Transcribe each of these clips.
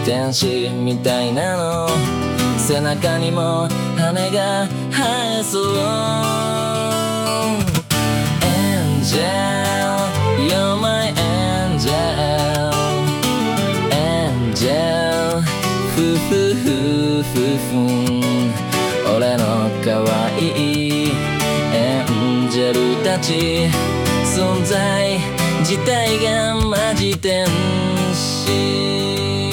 天使みたいなの背中にも羽が生えそう Angel You're my angel Angel ふふふふふん俺の可愛いエンジェルたち存在自体がマジ天使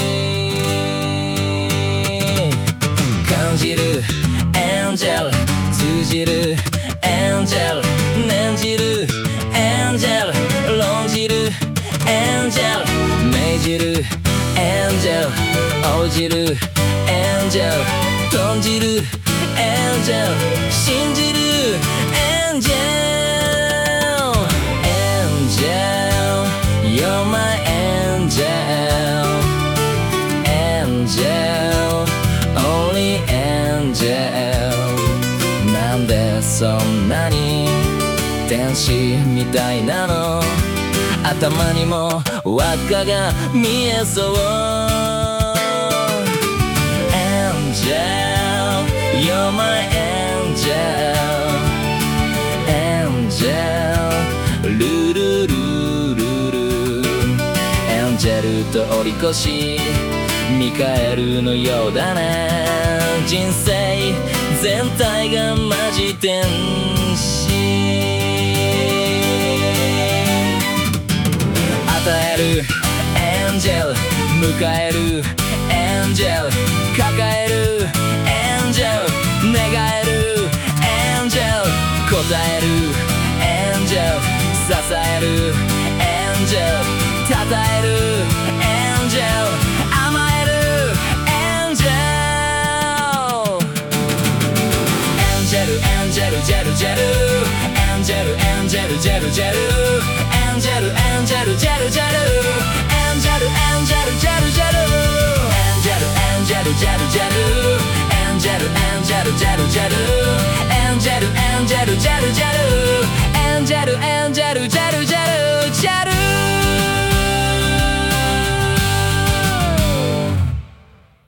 感じるエンジェル通じるエンジェル念じるエンジェル論じるエンジェル命じるエンジェル応じるエンジェル頓じるエンジェル信じるエンジェルエンジェル You're my angel Angel Only angel なんでそんなに天使みたいなの頭にも輪っかが見えそう Angel You're my angel Angel ルルルルルエンジェルと折り越しミカエルのようだね人生全体がマジ天使与えるエンジェル迎えるエンジェル抱えるエンジェル願えるエンジェル答えるエンジェル支えるエンジェル称えるエンジェル甘えるエンジェルエンジェルエンジェルジェルジェルエンジェルエンジェルジェルジェルエンジェルエンジェルジェルジェルエンジェルエンジェルジェルジェルエンジェルエンジェルジェルジェルエンジェルエンジェルジェルジェルエンジェルエンジェルジェルジェル